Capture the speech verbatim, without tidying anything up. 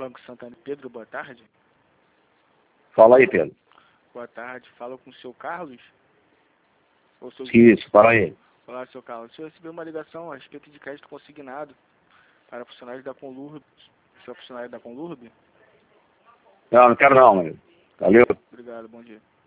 Banco Santander. Pedro, boa tarde. Fala aí, Pedro. Boa tarde. Fala com o seu Carlos? Ou seu... Isso, fala aí. Olá, seu Carlos. O senhor recebeu uma ligação a respeito de crédito consignado para funcionários da Conlurb. O senhor é funcionário da Conlurb? Não, não quero não, mano. Valeu. Obrigado, bom dia.